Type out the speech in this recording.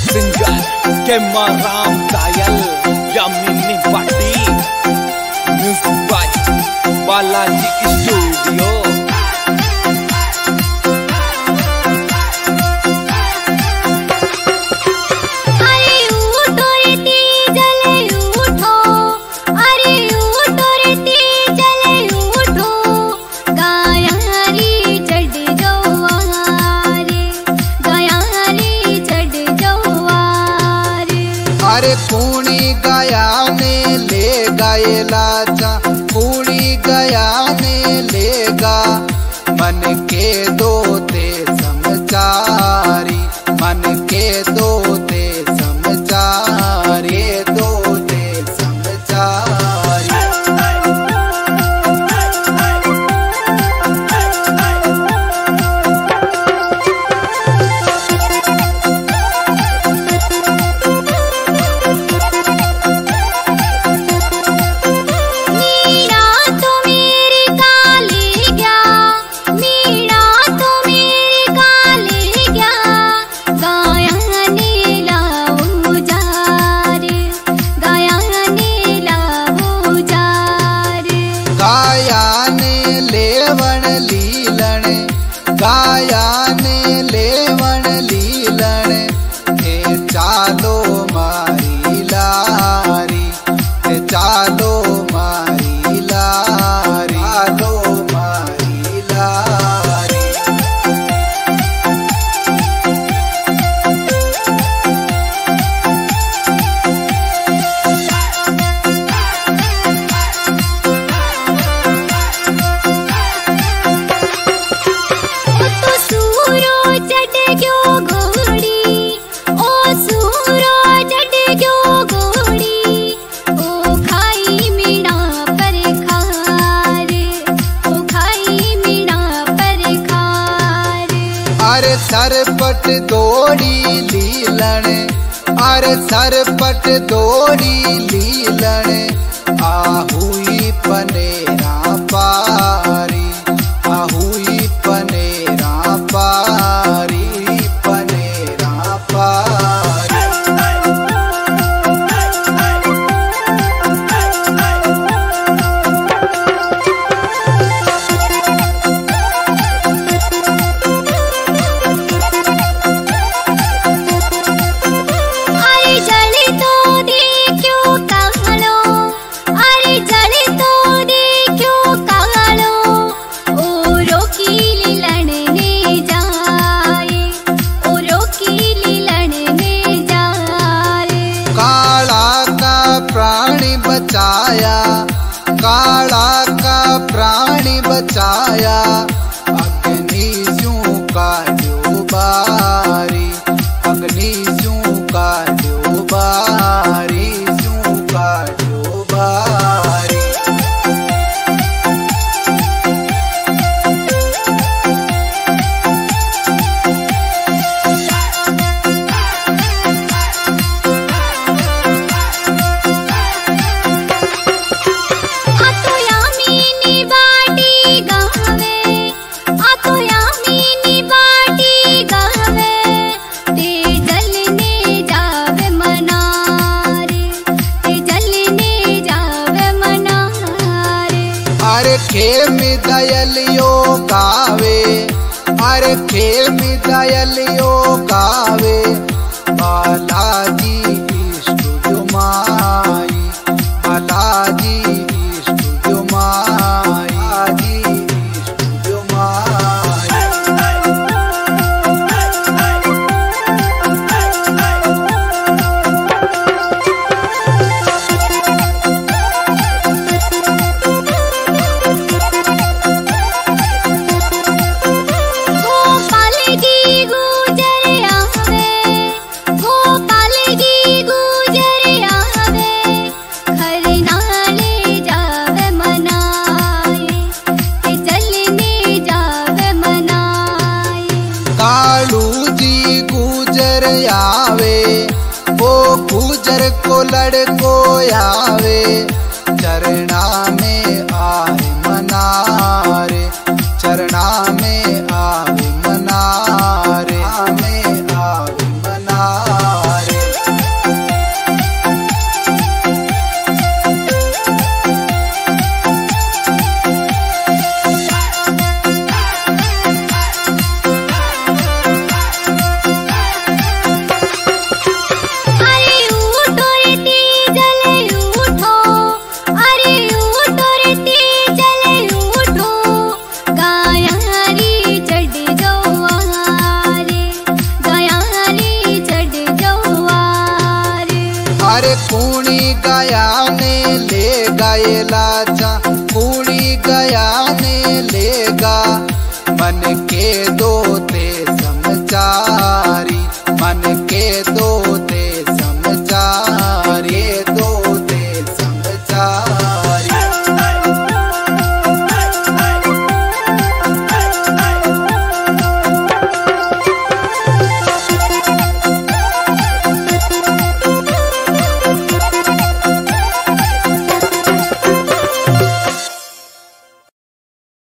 Singer के राम कायल यामिनी पाटी म्यूजिक बाय बालाजी स्टूडियो। अरे कूड़ी गया ने ले गए लाचा, कूड़ी गया ने लेगा मन के दो ते समचारी, मन के दो ते समचारी, दो ते समचारी। गाया ने लेवण लीलण हे चालो मारी लारी, हे चालो मारी लारी, चालो मारी लारी। अरे सरपट दौड़ी लीलण, अरे सरपट दौड़ी लीलण आहुई पनेरा पारी, आहुई पनेरा पारी, पनेरा पारी। प्राणी बचाया, काला का प्राणी बचाया, अग्नि जू का जो बारी, अग्नि जू का जो बारी, जू का जो बारी। अरे खेम दयलियो गावे, अरे खेम दयलियो गावे, बालाजी इष्ट जुमाई, बालाजी इष्ट जुमाई, बालाजी इष्ट जुमाई। गुजर को लड़को आवे, चरणा में आए मनारे, चरणा में आवे मनारे, में आवे मनारे। कुड़ी गया ने लेगा ये लाचा, कुड़ी गया ने लेगा मन के दो